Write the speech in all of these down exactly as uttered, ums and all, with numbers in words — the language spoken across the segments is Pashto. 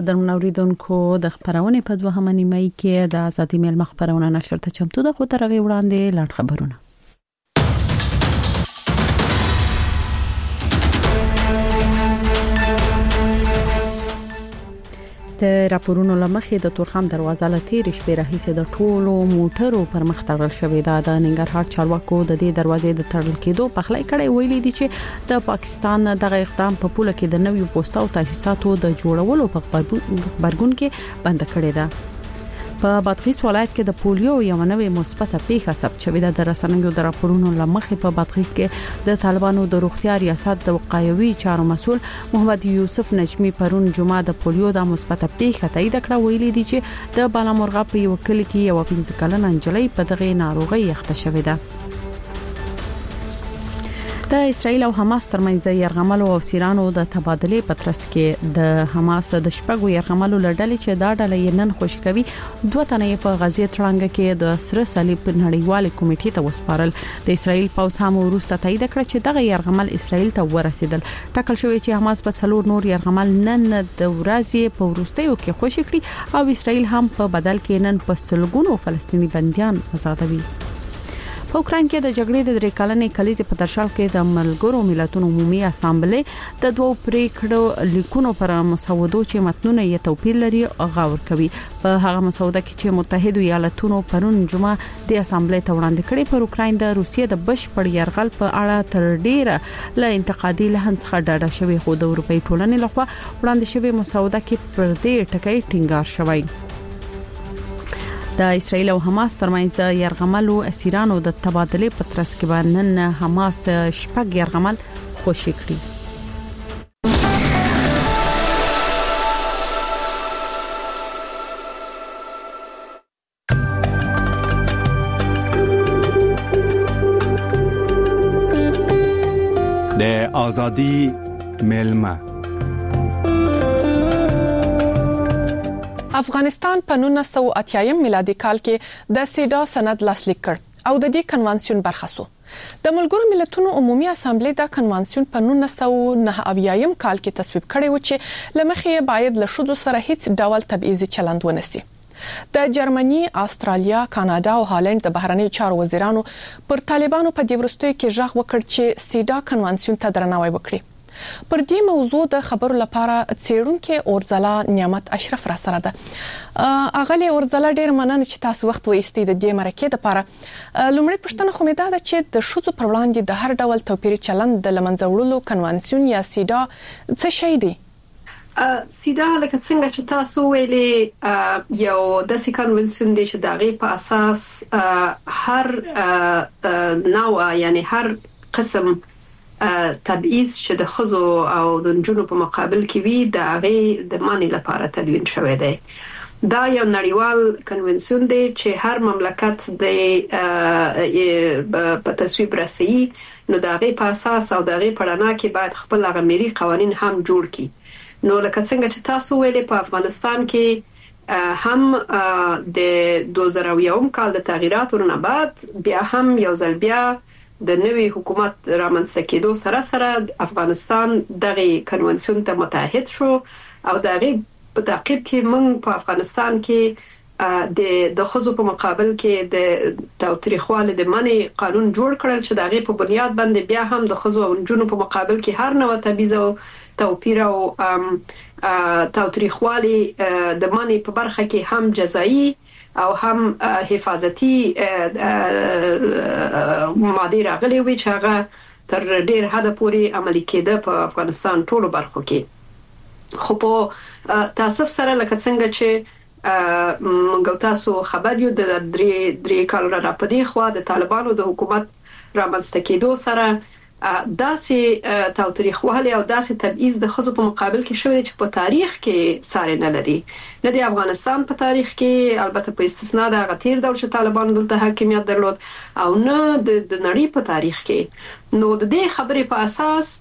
قدرمن اوریدونکو د خبرونه په دوهمه نیمه کې د ازادي میل مخبرونه نشر ته چمتو ده، خو تر هغه وړاندې لاندې خبرونه. د راپورونو لمخې د تورخم دروازه لتیر شپې راهیسه د ټولو موټرو پر مخ تړل شوې ده. د ننګرهار چارواکو د دې دروازې د تړل کېدو په خلای کړي ویلي دي چې د پاکستان دغه اقدام په پوله کې د نویو پوسټ او تاسیساتو د جوړولو په خبرګون کې بند کړی ده. په بادغیس ولایت کې د پولیو یو نوې مثبته پیښه ثبت شوې ده. د رسنیو د راپورونو لمخې په بادغیس کې د طالبانو د روغتیا ریاست د وقایوي چارو مسول محمد یوسف نجمی پرون جمعه د پولیو د مثبته پیښه تایید کړه. ویلي دي چې د بالامرغه په یو کلی کې یو پنځه کلنه نجلۍ په دغه ناروغي اخته شوې ده. د اسرایل او حماس ترمنځ د يرغملو او سیرانو د تبادلې په ترڅ کې د حماس د شپږو يرغملو لړل چې دا ډله یې نن خوشی کوي دوه تنې په غزې تړنګ کې د سره صلیب نړیوال کمیټې ته وسپارل. د اسرایل پوځ هم وروسته تایید کړ چې دغه يرغمل اسرایل ته ورسېدل. ټاکل شوی چې حماس په څلور نور يرغمل نن د ورځې په وروستیو کې خوشی کړي او اسرایل هم په بدل کې نن په سلګونو فلسطینی بنديان آزادوي. په اوکران کې د جګړې د درې کلنې کلیزې په ترشل کې د ملګرو ملتونو عمومي اسامبلې د دوه پریکړو لیکونو پر مسودو چې متنونه یې توپیر لري غور کوي. په هغه مسوده کې چې متحده ایالاتونو پرون جمعه د اسامبلې ته وړاندې کړي پر اوکران د روسیې د بشپړ یرغل په اړه تر ډیره له انتقادي لحن څخه ډاډه شوی، خو د اروپאי ټولنې لخوا وړاندې شوی مسوده کې پر دې ټکی ټینګار شوی. د اسرایل او حماس ترمنځ د يرغملو اسیرانو د تبادلې په ترڅ کې باندې حماس شپږ يرغمل خوشی کړی. د ازادي میلمه افغانستان په نولس سوه اتیا میلادي کال کې د سیډا سند لاسلیک کړ او د دې کنوانسیون برخه شو. د ملګرو ملتونو عمومي اسامبلې دا کنوانسیون په نولس سوه نهه اویا کال کې تصویب کړی و چې لمخې باید له شذو سره هیڅ ډول تبعیضي چلند ونسي. د جرمني، استرالیا، کاناډا او هالند د بهرنی چارو وزیرانو پر طالبانو په دې ورستیو کې ژغ وکړ چې سیډا کنوانسیون ته درناوی وکړي. پر دې موضوع د خبرو لپاره څېړونکو اورزلا نعمت اشرف را سره ده. اغلی اورزلا ډېر مننه چې تاسو وخت وایستئ د دې مرکې لپاره. لومړی پوښتنه خو مې دا ده چې د شذو پر وړاندې د هر ډول توپیري چلند د لمنځه وړلو کنوانسیون یا سیډا څه شی دی؟ سیدا لکه څنګه چې تاسو ویلي یو داسې کنونسیون دی چې دغه په اساس هر نوع یعنی هر قسم تبعیض چې د خزو او د جنونو په مقابل کې وي د هغه د معنی لپاره تدوین شوی دی. دا یو نړیوال کنونسیون دی چې هر مملکت د په تصویب رسي، نو د هغه په اساس او د هغه په اړه کې باید خپل هغه ملي قوانين هم جوړ کړي. نو لکه څنګه چې تاسو ویلي په افغانستان کې هم د دوه زره یو کال د تغییراتو نه بعد بیا هم یو ځل بیا د نوي حکومت رامنځته کېدو سره سره افغانستان دغه کنونسیون ته متحد شو او دغه په تعقیب کې موږ په افغانستان کې د د خزو په مقابل کې د تاوتریخوالي د منی قانون جوړ کړل چې دغه په بنیاد باندې بیا هم د خزو او جنونو په مقابل کې هر نوع تبعیض او توپیر او تاوتریخوالي د منی په برخه کې هم جزایی او هم حفاظتي ماده راغلي وي چې هغه تر ډیر حد پورې عملي کېده په افغانستان ټولو برخو کې. خو په تاسف سره لکه څنګه چې موږ تاسو خبر یو د درې درې کال را پدې خو د طالبانو د حکومت رامنځته کېدو سره داسې تاوتریخوالي او داسې تبعیض د خزو په مقابل کې شوی چې په تاریخ کې ساري نه لري، نه د افغانستان په تاریخ کې، البته په استثناء د غتیر د چې طالبانو دلته حاکمیت درلود، او نه د نړۍ په تاریخ کې. نو د دې خبرې په اساس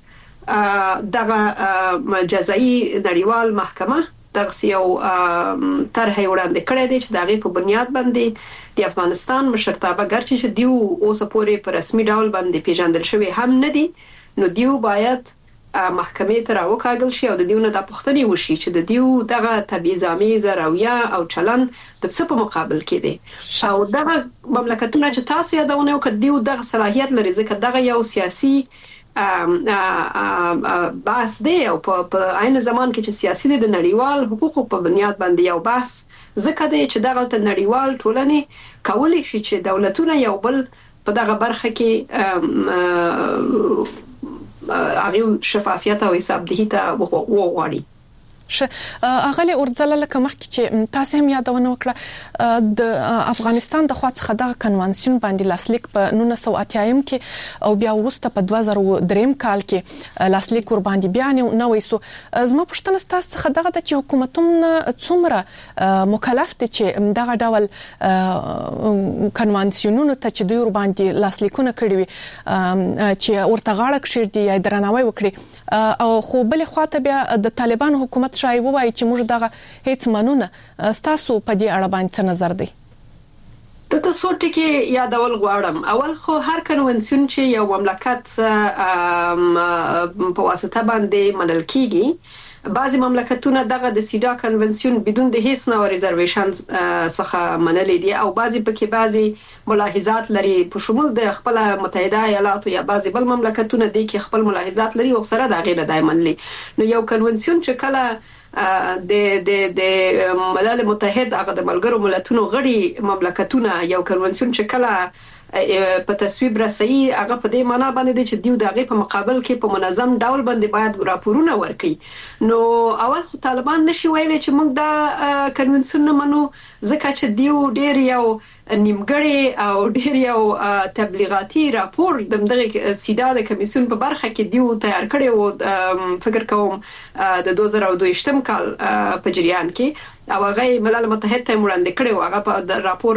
دغه جزایی نړیوال محکمه دغه یو طرح وړاندې کړی دی چې دغه په بنیاد باندې د افغانستان مشرتابه ګرچې چې دیو اوس پورې په رسمي ډول باندې پیژندل شوی هم نه دي، نو دیو باید محکمې ته راوکاږل شي او د دیونه د پښتنې وشي چې د دیو دغه تبعیض‌آمیز رویه او چلن د څه په مقابل کې دی او دغه مملکتونه چې تاسو یادونه وکړه دیو دغه صلاحیت لري ځکه دغه یو سیاسي بحث دی او په عین زمان کې چې سیاسي د نړیوال حقوقو په بنیاد باندې یو بحث ځکه دی چې دغه د نړیوال ټولنې کولی شي چې دولتونه یو بل په دغه برخه کې هغه شفافیت او حسابدهی ته وغواړي. اغلی اورځل لکه مخکې چې تاسو هم یادونه وکړه د افغانستان د خوا څخه د کنوانسیون باندې لاسلیک په نولس سوه اتیا کې او بیا وروسته په دوه زره درې کال کې لاسلیک ور باندې بیان نوې سو زما پوښتنه تاسو څخه دغه د حکومتونو څومره مکلف دي چې دغه ډول کنوانسیونونو ته چې دوی ور باندې لاسلیکونه کړی وي چې ورته غاړه کړی یا درناوی وکړي او خو بل خواته بیا د طالبان حکومت شای وایي چې موږ دغه هیڅ منونه تاسو په دې اړه باندې څه نظر دی؟ د تاسو ټکی یادول غواړم اول خو هر کنونسیون چې یو مملکت په واسطه باندې منل کیږي بعضی مملکتونه دغه د سیدا کنونسیون بدون د هیڅ نوع ریزرویشن څخه منلې دي او بعضی پکې بعضی ملاحظات لري په شمول د خپل متحده ایالاتو یا بعضی بل مملکتونه دي کې خپل ملاحظات لري او سره د غیر دای منلې نو یو کنونسیون چې کله د د د ملل متحد هغه د ملګرو ملتونو غړي مملکتونه یو کنونسیون چې کله په تصویب رسي هغه په دې معنی باندې دي چې دیو دغه په مقابل کې په منظم ډول باندې باید راپورونه ورکړي نو اول خو طالبان نشي ویلي چې موږ دا کنونسیون نه منو ځکه چې دیو ډیر یو نیمګړی او ډیر یو تبلیغاتي راپور د دغه سیدا د کمیسیون په برخه کې دیو تیار کړی او فکر کوم د دوه زره دوه کال په جریان کې او هغه ملل متحد ته وړاندې کړی او هغه په راپور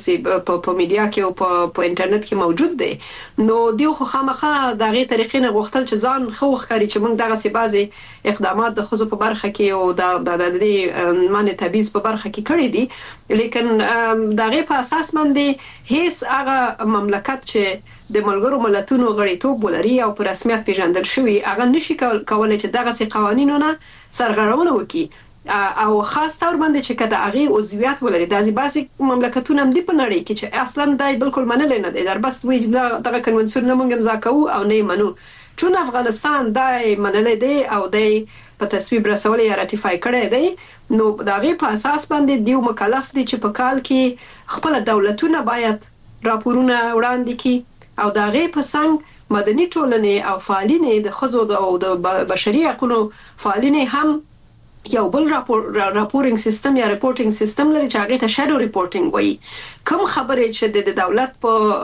په میډیا کې او په انټرنیټ کې موجود دی نو دیو خو خامخا دغه طریقې نه غوښتل چې ځان خو ښکاري چې موږ دغه سی بازي اقدامات د خزو په برخه کې او د د دې معنی تبعیض په برخه کې کړی دي لیکن دغه په اساس باندې هیڅ هغه مملکت چې د ملګرو ملتونو غړیتوب ولري او په رسمیت پیژندل شوی هغه نشي کولای چې دغه سي قوانینونه سرغړونه وکړي او خاص تور باندې چې کده هغه عضویت ولري د ازباسي مملکتونو هم دی په نړۍ کې چې اصلا دای بالکل منل نه دی در بس وی دغه کنونسیون نه مونږ امضا کوو او نه منو چون افغانستان دای منل دی او دای په تصویب رسول یا راتیفای کړی دی نو دغه په اساس باندې دیو مکلف دي چې په کال کې خپل دولتونه باید راپورونه وړاندې کړي او دغه په څنګه مدني ټولنې او فعالین د خزو او د بشري حقوقو فعالین هم یو بل راپور راپورینګ سیستم یا ریپورټینګ سیستم لري چې هغه ته شادو ریپورټینګ وایي کوم خبرې چې د دولت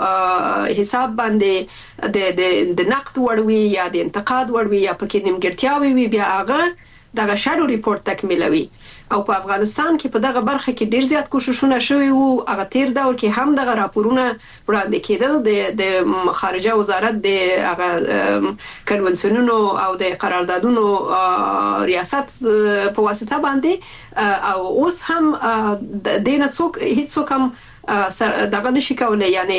په حساب باندې د د د نقد وړوي یا د انتقاد وړوي یا پکې نیمګړتیاوي وي بیا هغه دغه شادو ریپورت تکمیلوي او په افغانستان کې په دغه برخه کې ډیر زیات کوششونه شوي وو هغه تیر دور کې هم دغه راپورونه وړاندې کېدل د د خارجه وزارت د هغه کنونسیونونو او د قراردادونو ریاست په واسطه باندې او اوس هم د دینه څوک هیڅ څوک هم دغه نشي کولای یعنی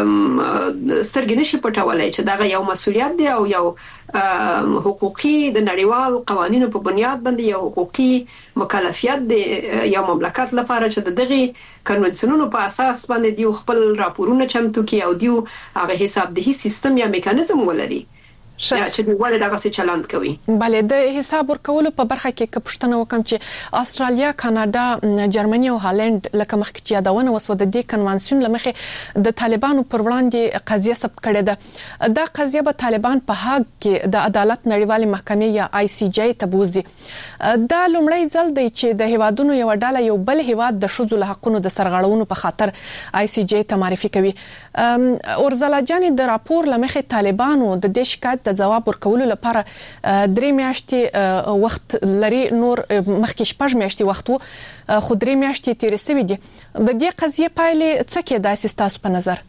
سترګې نشي پټولای چې دغه یو مسولیت دی او یو حقوقي د نړیوال قوانینو په بنیاد باندې یو حقوقي مکلفیت دی یو مملکت لپاره چې دغه کنونسیونونو په اساس باندې دی خپل راپورونه چمتو کوي او دی هغه حسابدهي سیستم یا میکانیزم ولري چې دوی ولې دغه څه چلند کوي بله د حساب ورکولو په برخه کې که پوښتنه وکم چې استرالیا کاناډا جرمني او هالند لکه مخکې چې یادونه وسو د دې کنوانسیون لمخې د طالبانو پر وړاندې قضیه ثبت کړې ده دا قضیه به طالبان په هاګ کې د عدالت نړیوالې محکمې یا آی سی جی ته بوزي دا لومړی ځل دی چې د هیوادونو یو ډله یو بل هیواد د ښځو له حقوقو د سرغړونو په خاطر آی سی جی ته معرفي کوي اورزلا جان د راپور لمخې طالبانو د دې شکایت د جواب ورکولو لپاره درې میاشتې وخت لري نور مخکې شپږ میاشتې وخت وو خو درې میاشتې تیر شوې دي د دې قضیه پایلې څه کې داسې ستاسو په نظر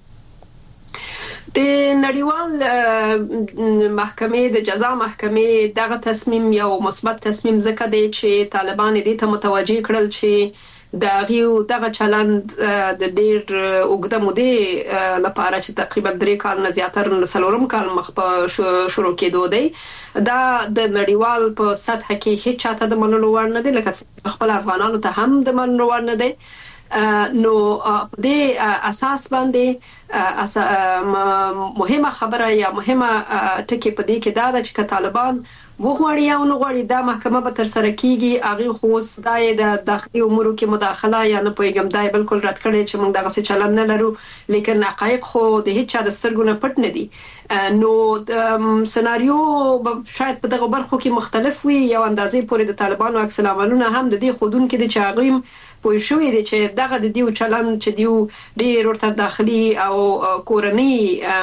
د نړیوال محکمې د جزا محکمې دغه تصمیم یو مثبت تصمیم ځکه دی چې طالبان دې ته متوجه کړل چې د غیو دغه چلند د ډیر اوږده مودې لپاره چې تقریبا درې کال نه زیاتره سلورم کال مخ په شروع کېدو دی دا د نړیوال په سطح کې هیڅ چاته د منلو وړ نه دی لکه خپل افغانانو ته هم د منلو وړ نه دی نو د اساس باندې مهمه خبره یا مهمه ټکی په دې کې دا ده چې طالبان وغواړي او نو غواړي دا محکمه به تر سره کیږي هغه خو دای د داخلي امور کې مداخله یا نه پویګم دای بالکل رد کړي چې موږ دغه څه چلن نه لرو لیکن حقایق خو د هیڅ چا د سترګو نه پټ نه دي نو سناریو شاید په دغه برخو کې مختلف وي یو اندازې پورې د طالبانو عکس العملونه هم د دې خودون کې د چاغیم پوه شوې دي چې دغه د دیو چلن چې دیو ډیر ورته داخلي او کورنۍ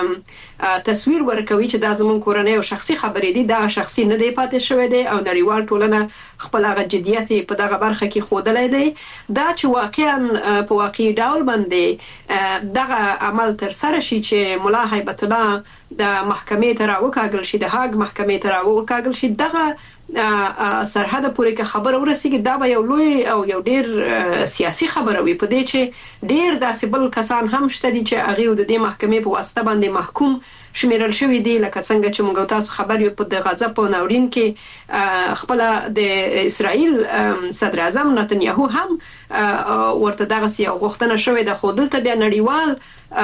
تصویر ورکوي چې دا زمون کورنۍ او شخصي خبرې دي دا شخصي نه دی پاتې شوی دی او نړیوال ټولنه خپل هغه جديت په دغه برخه کې خودلای دی دا چې واقعا په واقعي ډول باندې دغه عمل تر سره شي چې مولا هیبت الله د محکمې ته راوکاږل شي د هاګ محکمې ته راوکاږل شي دغه سرحد پورې کې خبر ورسیږي دا به یو لوی او یو ډیر سیاسي خبره وي په دې چې ډیر داسې بل کسان هم شته دي چې هغه د دې محکمې په واسطه باندې محکوم شمیرل شوی دی لکه څنګه چې موږ تاسو خبر یو په غزا په ناورین کې خپل د اسرائیل صدر اعظم نتنیاهو هم ورته دغه سیاسي غوښتنه شوې ده خو دلته بیا نړیوال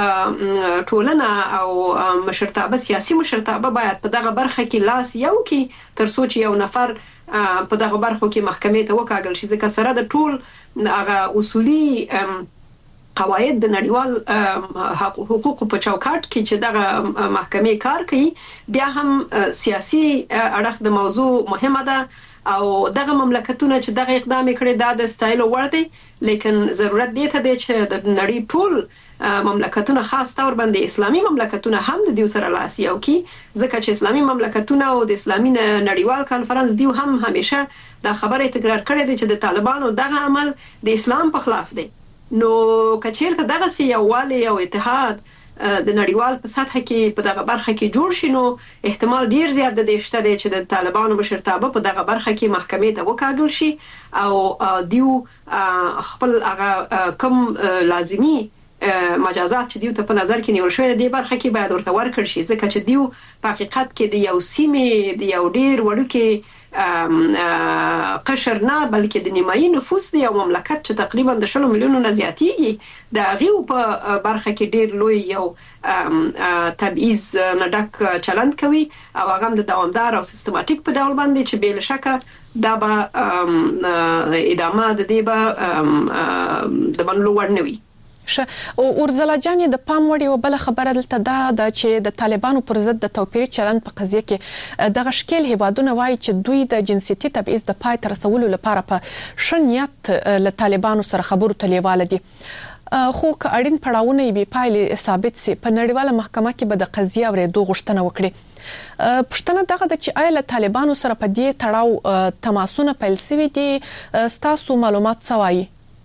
ټولنه او مشرتابه سیاسي مشرتابه باید په دغه برخه کې لاس یو کې تر څو چې یو نفر په دغه برخو کې محکمې ته وکاږل شي ځکه سره د ټول هغه اصولي قواعد د نړیوال حقوقو په چوکاټ کې چې دغه محکمې کار کوي بیا هم سیاسي اړخ د موضوع مهمه ده او دغه مملکتونه چې دغه اقدام کړي دا د ستایلو وړ دی لیکن ضرورت دی ته دی چې د نړۍ ټول مملکتونه خاص تور باندې اسلامي مملکتونه هم د دیو سره لاس یو کی ځکه چې اسلامي مملکتونه او د اسلامي نړیوال کانفرنس دیو هم همیشه دا خبره تکرار کړې ده چې د طالبانو دغه عمل د اسلام په خلاف دی نو کچیرته دغه سی یووالی او اتحاد د نړیوال په سطح کې په دغه برخه کې جوړ شي نو احتمال ډیر زیات دی شته چې د طالبانو مشرتابه په دغه برخه کې محکمې ته وکاږل شي او دیو خپل هغه کم لازمی مجازات چې دیو ته په نظر کې نیول شوی دی برخه کې باید ورته ورکړ شي ځکه چې دیو په حقیقت کې د یو سیمې د یو ډیر وړوکی قشر نه بلکې د نیمایي نفوس دی او مملکت چې تقریبا د شلو میلیونو نه زیاتیږي د غیو په برخه کې ډیر لوی یو تبعیض نه ډک چلند کوي او هغه د دوامدار او سیستماتیک په ډول باندې چې بل شکه دا به ادامه د دې به د منلو وړ نه وي او اورزلا جان د پام وړي او بل خبره دلته دا د چې د طالبانو پر ضد د توپیري چلند په قضیه کې د غشکل هیوادونه وایي چې دوی د جنسيتي تبعیض د پای تر رسولو لپاره په شنیت له طالبانو سره خبرو تلیواله دي خو که اړین پړاوونه به پایلې ثابت سي په نړیواله محکمه کې به د قضیه ورېدو غوښتنه وکړي پښتنه دغه د چې آیا له طالبانو سره په دې تړاو تماسونه پیل شوي دي ستاسو معلومات سوایي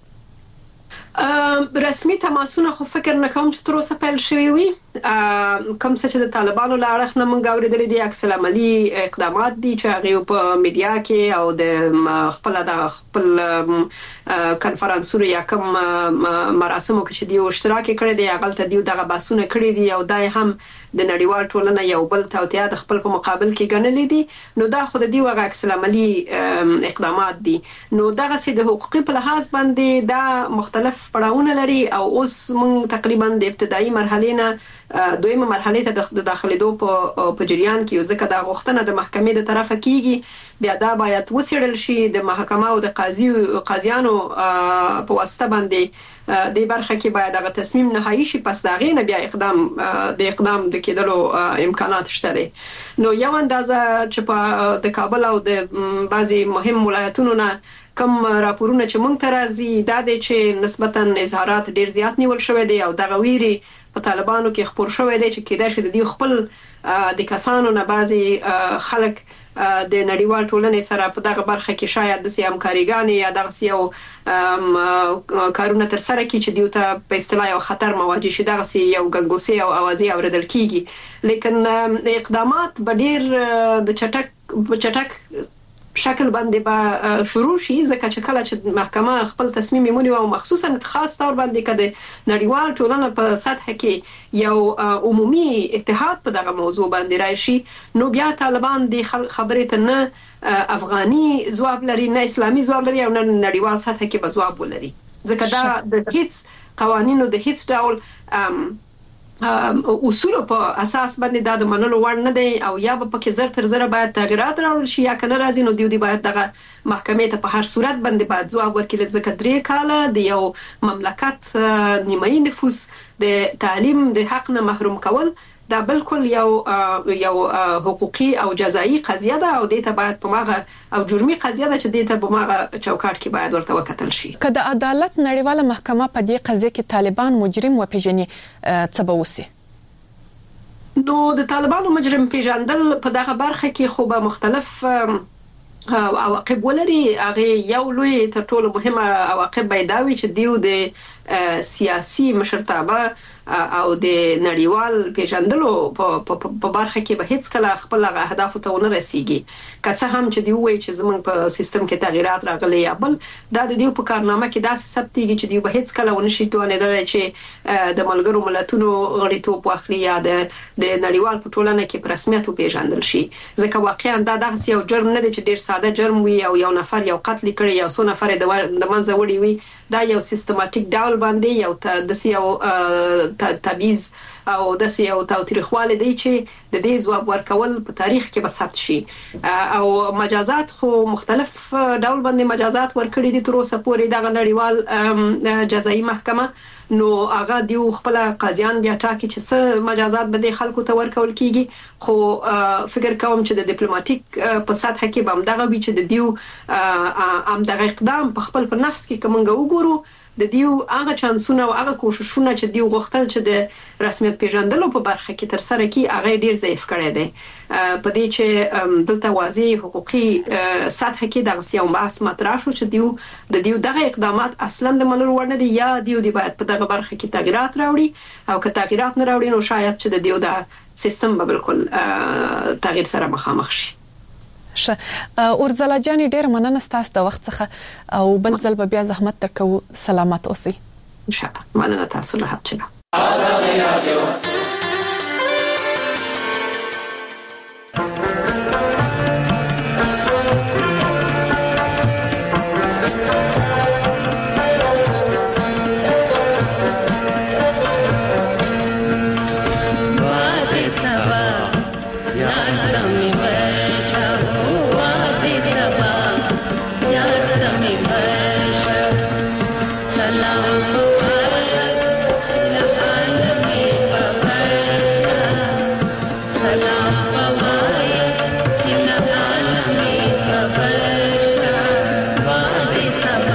رسمي تماسونه خو فکر نه کوم چې تر اوسه پیل شوي وي کوم څه چې د طالبانو له اړخ نه مونږ اورېدلې دي عکس العملي اقدامات دي چې هغه په میډیا کې او د خپل د خپل کانفرنسونو یا کوم مراسمو کې چې دی اشتراک کړی دی هغه ته دی دغه باسونه کړی دي او دای هم د نړیوال ټولنه یو بل توطئه د خپل په مقابل کې ګڼلې دي نو دا خو د دی وغه عکس العملي اقدامات دي نو دغه سي د حقوقي په لحاظ باندې دا مختلف پړاوونه لري او اوس مونږ تقریبا د ابتدایي مرحله نه دویمه مرحله ته د داخليدو په په جریان کې ځکه دا غوښتنه د محکمې د طرفه کیږي بیا دا باید وسیړل شي د محکمه او د قاضي قاضیانو په واسطه باندې د برخه کې باید هغه تصمیم نهایی شي پس دا غینه بیا اقدام د اقدام د کېدلو امکانات شته دي نو یو اندازه چې په د کابل او د بعضي مهم ولایتونو نه کوم راپورونه چې مونږ ته راځي دا د چې نسبتا اظهارات ډیر زیات نیول شوی دی او دغه ویري په طالبانو کې خبر شوی دی چې کېدای شي د دې خپل د کسانو نه بعضي خلک د نړیوال ټولنې سره په دغه برخه کې شاید د سیام کاریګان یا دغه سیو کارونه تر سره کې چې دیو ته په اصطلاح یو خطر مواجه شي دغه سی یو ګنګوسي او اوازي اوریدل کیږي لیکن اقدامات به ډیر د چټک چټک شکل باندې به شروع شي ځکه چې کله چې محکمه خپل تصمیم ونیوي او مخصوصا خاص تور باندې کده نړیوال ټولنه په سطح کې یو عمومي اتحاد په دغه موضوع باندې راشي نو بیا طالبان د خبرې ته نه افغاني ځواب لري نه اسلامي ځواب لري او نه نړیوال سطح کې به ځواب ولري ځکه دا د هیڅ قوانینو د هیڅ ډول اصول په اساس باندې دا د منلو وړ نه دی او یا به پکې زر تر زر باید تغیرات راوړل شي یا کنه راځي نو دیو دی باید دغه محکمې ته په هر صورت باندې باید ځواب ورکړي ځکه درې کاله د یو مملکت نیمایي نفوس د تعلیم د حق نه محروم کول دا بالکل یو یو حقوقي او جزایی قضیه ده او دې ته باید په ماغه او جرمي قضیه ده چې دې ته په ماغه چوکاټ کې باید ورته وکتل شي. که د عدالت نړیواله محکمه په دې قضیه کې طالبان مجرم وپیژني څه به وسی؟ نو د طالبانو مجرم پیژندل په دغه برخه کې خو به مختلف عواقب ولري. هغه یو لوی تر ټولو مهمه عواقب به دا وي چې دیو د سیاسي مشرتابه او د نړیوال پیژندلو په برخه کې به هیڅ کله خپل اهداف ته ونه رسیږي. که څه هم چې دی وایي چې زموږ په سیستم کې تغیرات راغلي یا بل دا د دیو په کارنامه کې داسې ثبتېږي چې دی به هیڅ کله ونه شي توانیدای چې د ملګرو ملتونو غړیتوب واخلي یا د د نړیوال په ټولنه کې په رسمیت پیژندل شي ځکه واقعا دا دغه یو جرم نه دی چې ډیر ساده جرم وي او یو نفر یو قتل کړي یا څو نفر د منځه وړي وي. دا یو سیستماتیک ډول باندې یو د سیاو تبعیض او د سیاو تاوتریخواله دی چې د دې ځواب ورکول په تاریخ کې به ثبت شي او مجازات خو مختلف ډول باندې مجازات ورکړي دي تر اوسه پورې د نړیوال جزایي محکمه نو هغه دیو خپل قاضیان بیا ټاکي چې څه مجازات به د خلکو ته ورکول کیږي خو فکر کوم چې د ډیپلوماټیک په سطح کې به هم دغه وی چې د دیو ام دغه اقدام په خپل په نفس کې کومنګ وګورو د دیو هغه چانسونه او هغه کوششونه چې دیو غوښتل چې د رسمیت پیژندلو په برخه کې تر سره کی هغه ډیر ضعیف کړی دی په دې چې دلته واضح حقوقي سطح کې د سیاو بحث مطرح شو چې دیو د دیو دغه اقدامات اصلا د منلو وړ نه دي یا دیو دی باید په دغه برخه کې تغیرات راوړي او که تغیرات نه راوړي نو شاید چې د دیو د سیستم به بالکل تغییر سره مخامخ شي. ش اورزلا جاني ډېر مننه ستاسو د وخت څخه او بل ځل به بیا زحمت درکو. سلامات اوسئ. ان شاء الله. مننه تاسو له حبچنه آزادي رادیو. Bye.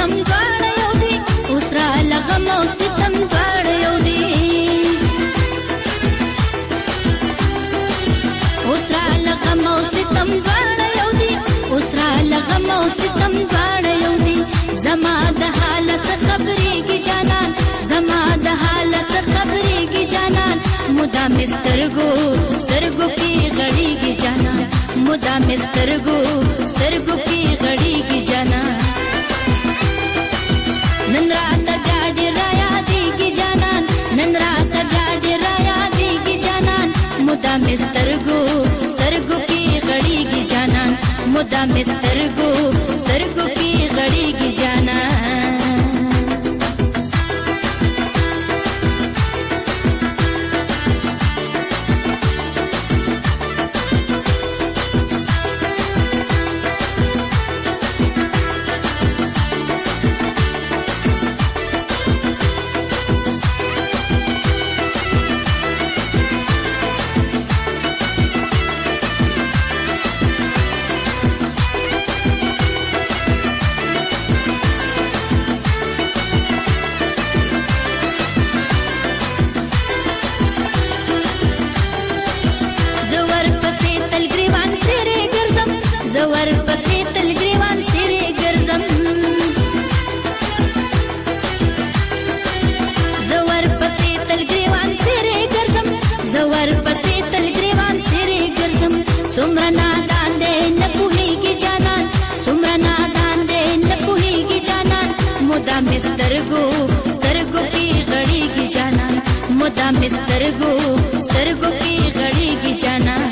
غم دواړه یو دي اوس را لغم او ستم دواړه یو دي اوس را لغم او ستم دواړه یو دي اوس را لغم او ستم دواړه یو دي زما د حال څخه خبرېږي جانان زما د حال څخه خبرېږي جانان مدا مسترګو سترګو کې غړېږي جانان مدا مسترګو سترګو کې غړېږي جانان نن رات بیا ډېر یادېږي جانان نن رات بیا ډېر یادېږي جانان مدا مسترګو سترګو کې غړېږي جانان مدا مسترګو سترګو کې غړېږي جانان سترګو سترګو کې غړېږي جانان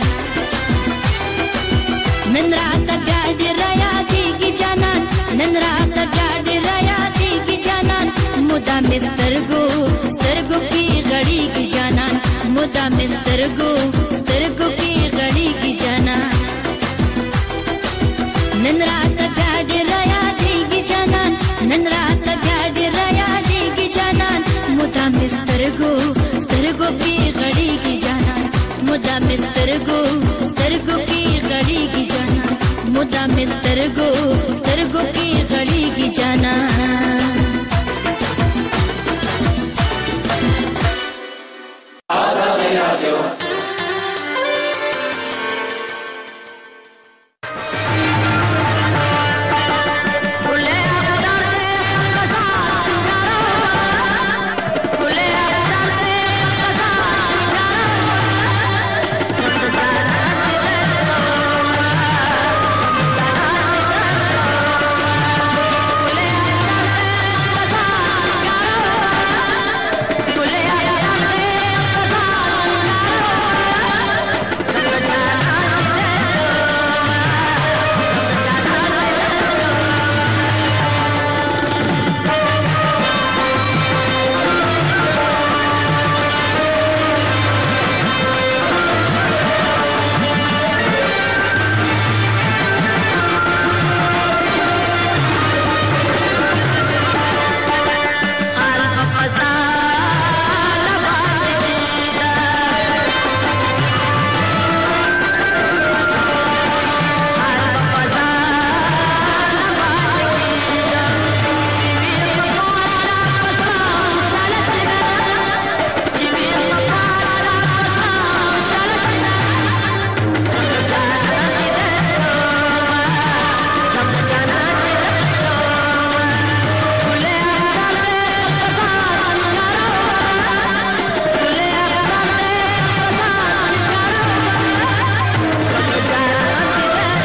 نن رات بیا ډېر یادېږي جانان نن رات بیا ډېر یادېږي جانان مدا مسترګو سترګو کې غړېږي جانان مدا مسترګو سترګو کې غړېږي جانان نن رات بیا ډېر یادېږي جانان نن رات بیا ډېر یادېږي جانان مدا مسترګو سترګو کې غړېږي جانان مدا مسترګو سترګو کې غړېږي جانان مدا مسترګو